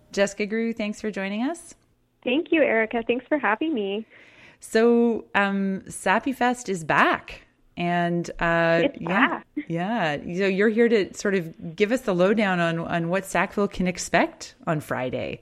Jessica Grew, thanks for joining us. Thank you, Erica. Thanks for having me. So, Sappy Fest is back. And It's back. yeah. So you're here to sort of give us the lowdown on what Sackville can expect on Friday.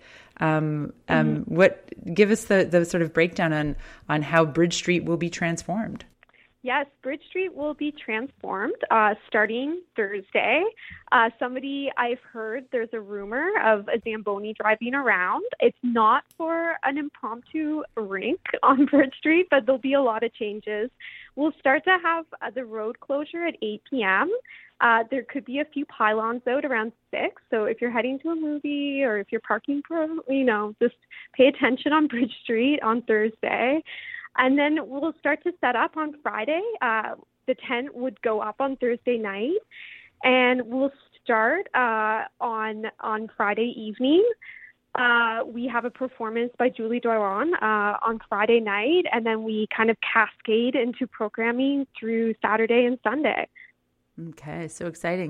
Give us the sort of breakdown on how Bridge Street will be transformed. Yes, Bridge Street will be transformed starting Thursday. I've heard there's a rumor of a Zamboni driving around. It's not for an impromptu rink on Bridge Street, but there'll be a lot of changes. We'll start to have the road closure at 8 p.m. There could be a few pylons out around 6. So if you're heading to a movie or if you're parking just pay attention on Bridge Street on Thursday. And then we'll start to set up on Friday. The tent would go up on Thursday night, and we'll start on Friday evening. We have a performance by Julie Doiron on Friday night, and then we kind of cascade into programming through Saturday and Sunday. Okay, so exciting.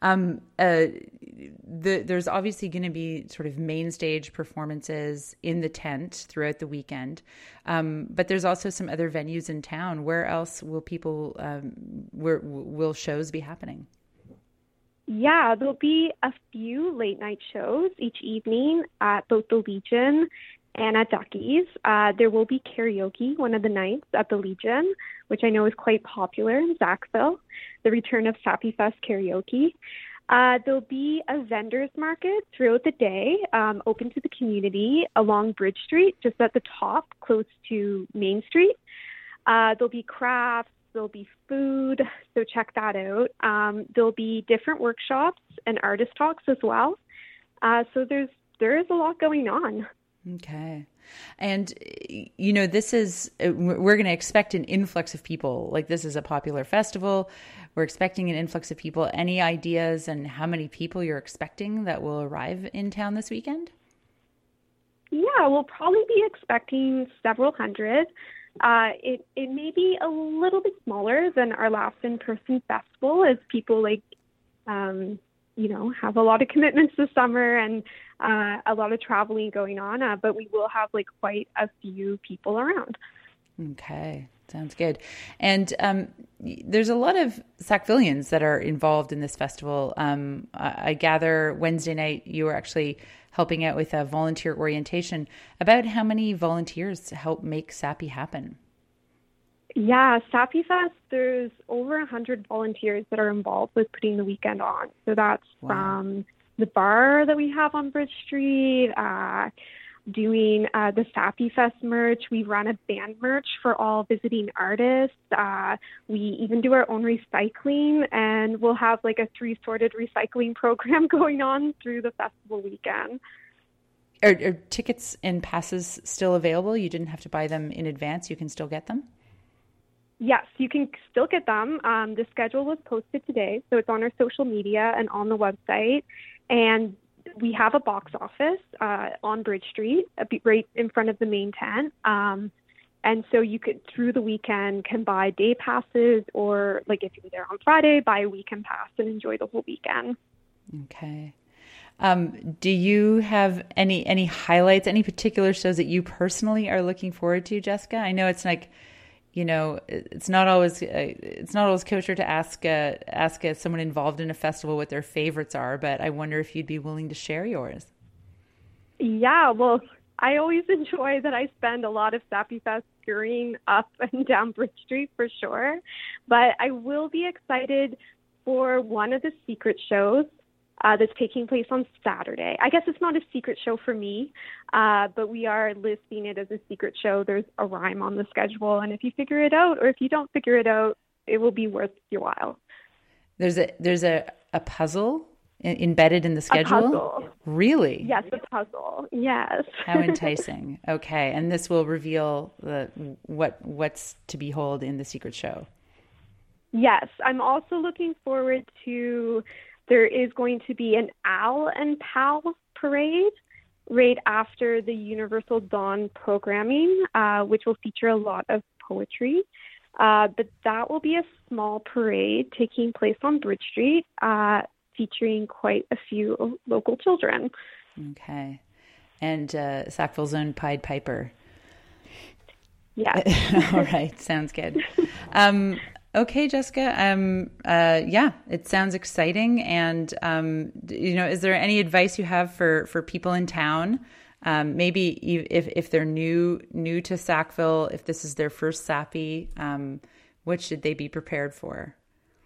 There's obviously going to be sort of main stage performances in the tent throughout the weekend, but there's also some other venues in town. Where else will will shows be happening? Yeah, there'll be a few late night shows each evening at both the Legion and at Ducky's. There will be karaoke one of the nights at the Legion, which I know is quite popular in Sackville, the return of Sappy Fest karaoke. There'll be a vendor's market throughout the day, open to the community along Bridge Street, just at the top, close to Main Street. There'll be crafts, there'll be food, so check that out. There'll be different workshops and artist talks as well. So there is a lot going on. Okay. And, we're going to expect an influx of people. Like, this is a popular festival. We're expecting an influx of people. Any ideas on how many people you're expecting that will arrive in town this weekend? Yeah, we'll probably be expecting several hundred. It may be a little bit smaller than our last in-person festival, as people have a lot of commitments this summer and a lot of traveling going on, but we will have quite a few people around. Okay, sounds good. And there's a lot of Sackvillians that are involved in this festival. I gather Wednesday night you were actually helping out with a volunteer orientation. About how many volunteers help make Sappy happen? Yeah, Sappy Fest, there's over 100 volunteers that are involved with putting the weekend on. So that's from the bar that we have on Bridge Street, doing the Sappy Fest merch. We run a band merch for all visiting artists. We even do our own recycling, and we'll have a 3-sorted recycling program going on through the festival weekend. Are tickets and passes still available? You didn't have to buy them in advance. You can still get them? Yes, you can still get them. The schedule was posted today, so it's on our social media and on the website. And we have a box office on Bridge Street, right in front of the main tent. And so you could, through the weekend, can buy day passes, or if you're there on Friday, buy a weekend pass and enjoy the whole weekend. Okay. Do you have any highlights, any particular shows that you personally are looking forward to, Jessica? I know it's it's not always kosher to ask someone involved in a festival what their favorites are, but I wonder if you'd be willing to share yours. Yeah, well, I always enjoy that I spend a lot of Sappy Fest scurrying up and down Bridge Street for sure, but I will be excited for one of the secret shows that's taking place on Saturday. I guess it's not a secret show for me, but we are listing it as a secret show. There's a rhyme on the schedule, and if you figure it out, or if you don't figure it out, it will be worth your while. There's a puzzle embedded in the schedule? A puzzle. Really? Yes, a puzzle. Yes. How enticing. Okay, and this will reveal what's to behold in the secret show. Yes, I'm also looking forward to. There is going to be an Al and Pal parade right after the Universal Dawn programming, which will feature a lot of poetry. But that will be a small parade taking place on Bridge Street, featuring quite a few local children. Okay. and Sackville's own Pied Piper. Yeah. All right. Sounds good. Okay, Jessica. It sounds exciting. And, is there any advice you have for people in town? Maybe if they're new to Sackville, if this is their first Sappy, what should they be prepared for?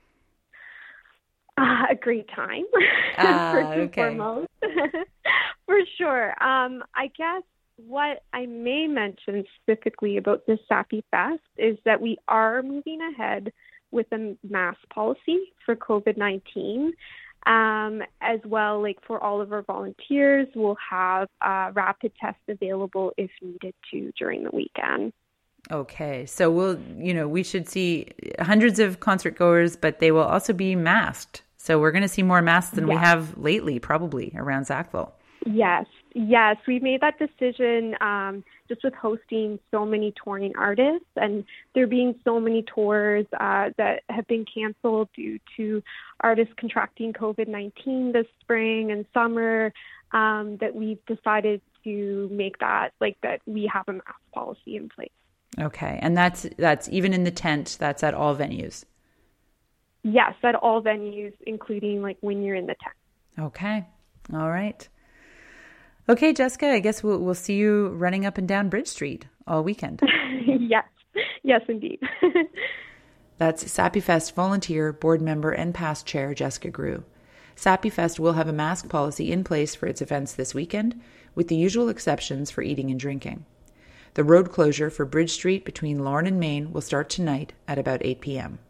A great time, first and foremost, for sure. I guess what I may mention specifically about this Sappy Fest is that we are moving ahead with a mask policy for COVID-19. As well, like for all of our volunteers, we'll have rapid tests available if needed to during the weekend. Okay. So we should see hundreds of concert goers, but they will also be masked. So we're going to see more masks than we have lately, probably around Sackville. Yes. We made that decision just with hosting so many touring artists, and there being so many tours that have been canceled due to artists contracting COVID-19 this spring and summer, that we've decided to make that we have a mask policy in place. Okay. And that's even in the tent, that's at all venues? Yes, at all venues, including when you're in the tent. Okay. All right. Okay, Jessica, I guess we'll see you running up and down Bridge Street all weekend. Yes, indeed. That's SappyFest volunteer, board member, and past chair Jessica Grew. SappyFest will have a mask policy in place for its events this weekend, with the usual exceptions for eating and drinking. The road closure for Bridge Street between Lorne and Main will start tonight at about 8 p.m.